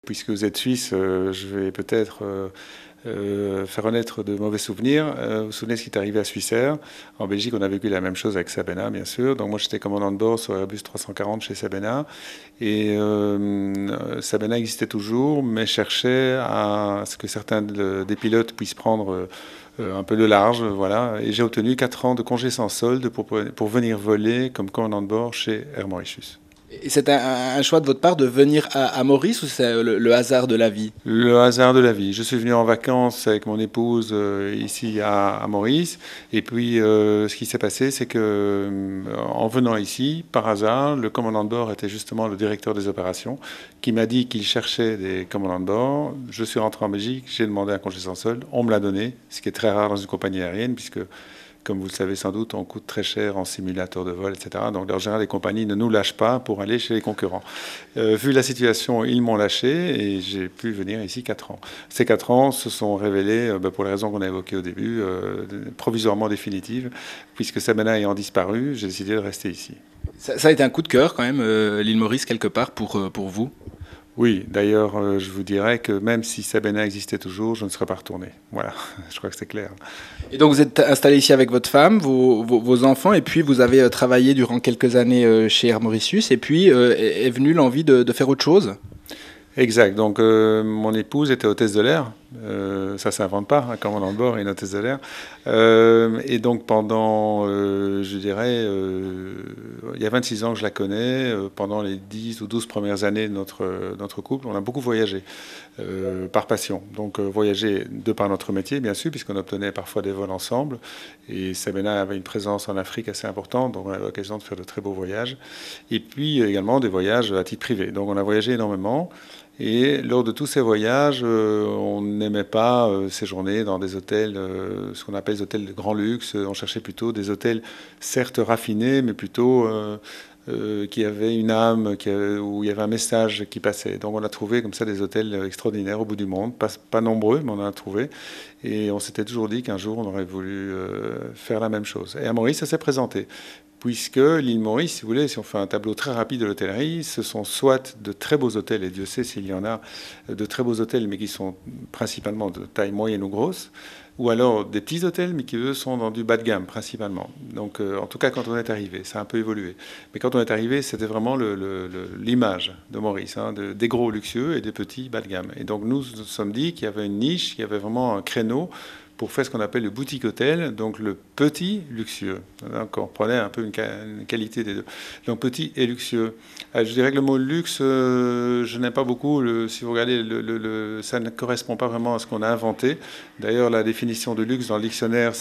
Puisque vous êtes suisse, je vais peut-être faire renaître de mauvais souvenirs. Vous vous souvenez ce qui est arrivé à Swissair? En Belgique, on a vécu la même chose avec Sabena, bien sûr. Donc moi, j'étais commandant de bord sur Airbus 340 chez Sabena. Et Sabena existait toujours, mais cherchait à ce que certains des pilotes puissent prendre un peu de large. Voilà. Et j'ai obtenu 4 ans de congé sans solde pour venir voler comme commandant de bord chez Air Mauritius. Et c'est un choix de votre part de venir à Maurice ou c'est le hasard de la vie? Le hasard de la vie. Je suis venu en vacances avec mon épouse ici à Maurice. Et puis, ce qui s'est passé, c'est que en venant ici, par hasard, le commandant de bord était justement le directeur des opérations qui m'a dit qu'il cherchait des commandants de bord. Je suis rentré en Belgique, j'ai demandé un congé sans solde. On me l'a donné, ce qui est très rare dans une compagnie aérienne, puisque comme vous le savez sans doute, on coûte très cher en simulateur de vol, etc. Donc, en général, les compagnies ne nous lâchent pas pour aller chez les concurrents. Vu la situation, ils m'ont lâché et j'ai pu venir ici 4 ans. Ces 4 ans se sont révélés, pour les raisons qu'on a évoquées au début, provisoirement définitives. Puisque Sabena ayant disparu, j'ai décidé de rester ici. Ça a été un coup de cœur quand même, l'île Maurice, quelque part, pour vous? Oui, d'ailleurs, je vous dirais que même si Sabena existait toujours, je ne serais pas retourné. Voilà, je crois que c'est clair. Et donc vous êtes installé ici avec votre femme, vos enfants, et puis vous avez travaillé durant quelques années chez Air Mauritius, et puis est venue l'envie de faire autre chose? Exact. Donc, mon épouse était hôtesse de l'air. Ça s'invente pas, un commandant de bord et une hôtesse de l'air. Et donc, pendant, je dirais, il y a 26 ans que je la connais. Pendant les 10 ou 12 premières années de notre couple, on a beaucoup voyagé par passion. Donc, voyager de par notre métier, bien sûr, puisqu'on obtenait parfois des vols ensemble. Et Sabena avait une présence en Afrique assez importante, donc on a l'occasion de faire de très beaux voyages. Et puis également des voyages à titre privé. Donc, on a voyagé énormément. Et lors de tous ces voyages, on n'aimait pas séjourner dans des hôtels, ce qu'on appelle des hôtels de grand luxe. On cherchait plutôt des hôtels, certes raffinés, mais plutôt qui avaient une âme, où il y avait un message qui passait. Donc on a trouvé comme ça des hôtels extraordinaires au bout du monde, pas nombreux, mais on en a trouvé. Et on s'était toujours dit qu'un jour on aurait voulu faire la même chose. Et à Maurice, ça s'est présenté. Puisque l'île Maurice, si vous voulez, si on fait un tableau très rapide de l'hôtellerie, ce sont soit de très beaux hôtels, et Dieu sait s'il y en a de très beaux hôtels, mais qui sont principalement de taille moyenne ou grosse, ou alors des petits hôtels, mais qui, eux, sont dans du bas de gamme, principalement. Donc, en tout cas, quand on est arrivé, ça a un peu évolué. Mais quand on est arrivé, c'était vraiment l'image de Maurice, hein, des gros luxueux et des petits bas de gamme. Et donc, nous sommes dit qu'il y avait une niche, qu'il y avait vraiment un créneau pour faire ce qu'on appelle le boutique hôtel, donc le petit luxueux. Donc on prenait un peu une qualité des deux. Donc petit et luxueux. Je dirais que le mot luxe, je n'aime pas beaucoup. Si vous regardez, ça ne correspond pas vraiment à ce qu'on a inventé. D'ailleurs, la définition de luxe dans le dictionnaire,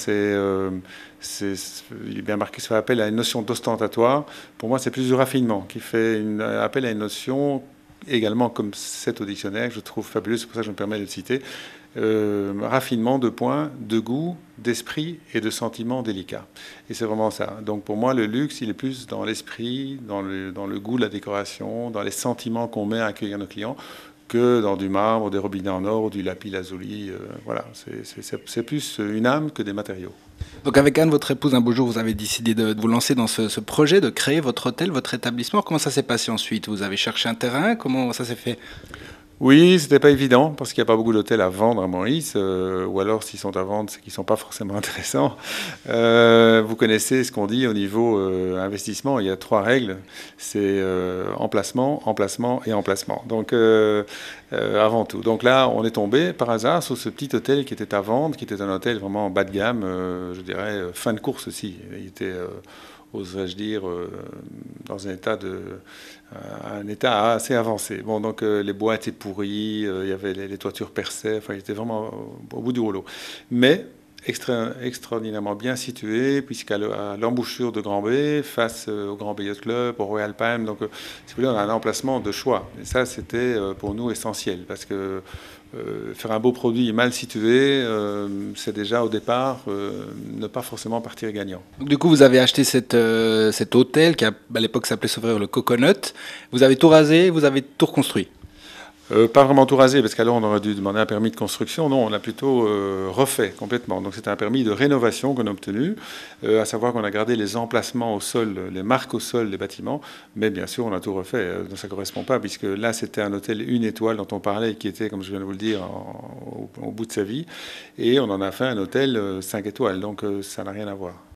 il est bien marqué, ça fait appel à une notion d'ostentatoire. Pour moi, c'est plus du raffinement qui fait appel à une notion également comme c'est au dictionnaire, que je trouve fabuleuse, c'est pour ça que je me permets de le citer. Raffinement de points, de goût, d'esprit et de sentiments délicats. Et c'est vraiment ça. Donc pour moi, le luxe, il est plus dans l'esprit, dans le goût de la décoration, dans les sentiments qu'on met à accueillir nos clients, que dans du marbre, des robinets en or ou du lapis lazuli. Voilà, c'est plus une âme que des matériaux. Donc avec Anne, votre épouse, un beau jour, vous avez décidé de vous lancer dans ce projet, de créer votre hôtel, votre établissement. Comment ça s'est passé ensuite? Vous avez cherché un terrain? Comment ça s'est fait? Oui, c'était pas évident parce qu'il n'y a pas beaucoup d'hôtels à vendre à Maurice, ou alors s'ils sont à vendre, c'est qu'ils sont pas forcément intéressants. Vous connaissez ce qu'on dit au niveau investissement. Il y a 3 règles, c'est emplacement, emplacement et emplacement. Donc avant tout. Donc là, on est tombé par hasard sur ce petit hôtel qui était à vendre, qui était un hôtel vraiment bas de gamme, je dirais fin de course aussi. Il était oserais-je dire, dans un état assez avancé. Bon, donc les bois étaient pourris, il y avait les toitures percées, enfin, il était vraiment au bout du rouleau. Mais extraordinairement bien situé, puisqu'à l'embouchure de Grand Bay, face au Grand Bay Yacht Club, au Royal Palm, donc si vous voulez, on a un emplacement de choix. Et ça, c'était pour nous essentiel, parce que faire un beau produit mal situé, c'est déjà au départ ne pas forcément partir gagnant. Donc, du coup, vous avez acheté cet hôtel qui à l'époque s'appelait Sauveur le Coconut. Vous avez tout rasé, vous avez tout reconstruit. Pas vraiment tout rasé, parce qu'alors on aurait dû demander un permis de construction. Non, on a plutôt refait complètement. Donc c'était un permis de rénovation qu'on a obtenu, à savoir qu'on a gardé les emplacements au sol, les marques au sol des bâtiments, mais bien sûr on a tout refait. Donc ça ne correspond pas, puisque là c'était un hôtel 1 étoile dont on parlait, qui était, comme je viens de vous le dire, au bout de sa vie, et on en a fait un hôtel 5 étoiles, donc ça n'a rien à voir.